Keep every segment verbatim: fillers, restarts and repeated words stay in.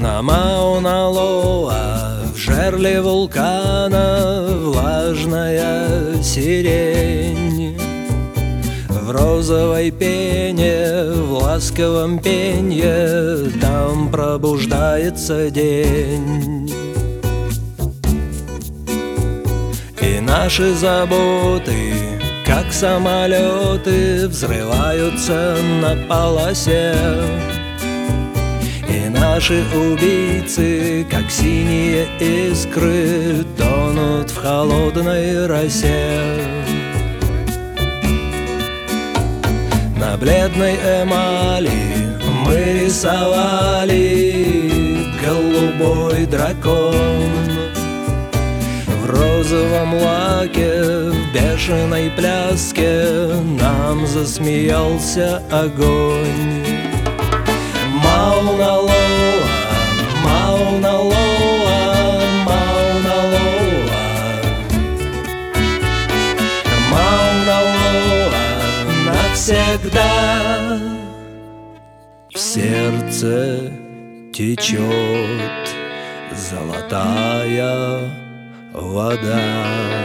На Мауна-Лоа, в жерле вулкана, влажная сирень. В розовой пене, в ласковом пенье, там пробуждается день. И наши заботы, как самолеты, взрываются на полосе. И наши убийцы, как синие искры, тонут в холодной росе. На бледной эмали мы рисовали голубой дракон. В розовом лаке, в бешеной пляске нам засмеялся огонь. Мауна-Лоа, Мауна-Лоа, Мауна-Лоа, Мауна-Лоа навсегда. В сердце течет золотая вода.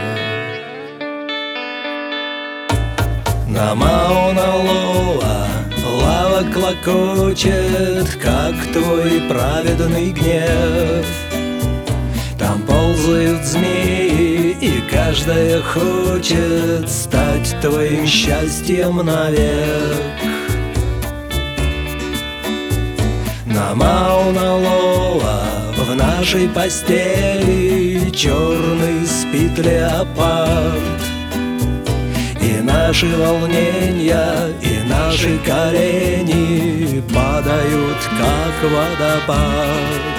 На Мауна-Лоа лава клокочет, как твой праведный гнев. Там ползают змеи, и каждая хочет стать твоим счастьем навек. На Мауна-Лоа в нашей постели черный спит леопард. И наши волнения, и наши колени падают, как водопад.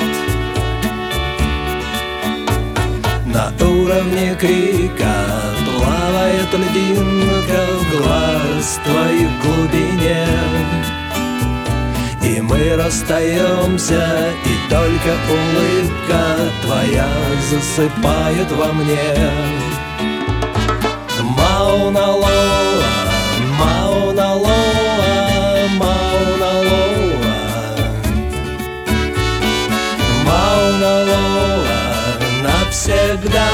На уровне крика плавает льдинка в глаз твоих глубине. И мы расстаемся, и только улыбка твоя засыпает во мне. Мауна-Лоа, Мауна-Лоа, Мауна-Лоа, Мауна-Лоа навсегда.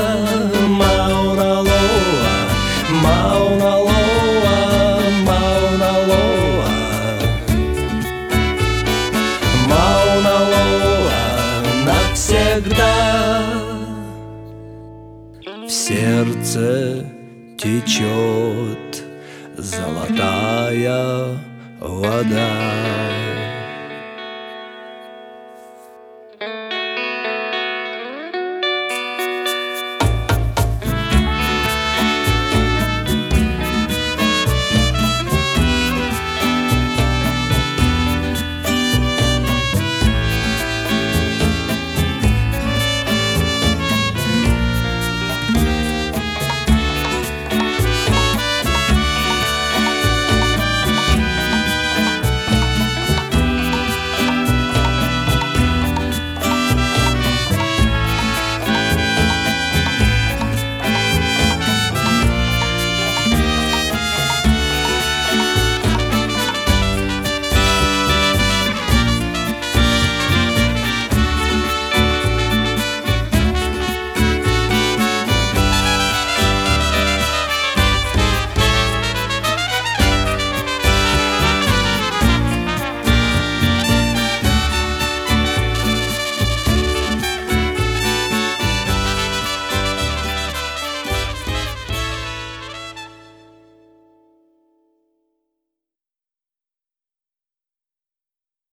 Мауна-Лоа, Мауна-Лоа, Мауна-Лоа, Мауна-Лоа навсегда. В сердце течет золотая вода.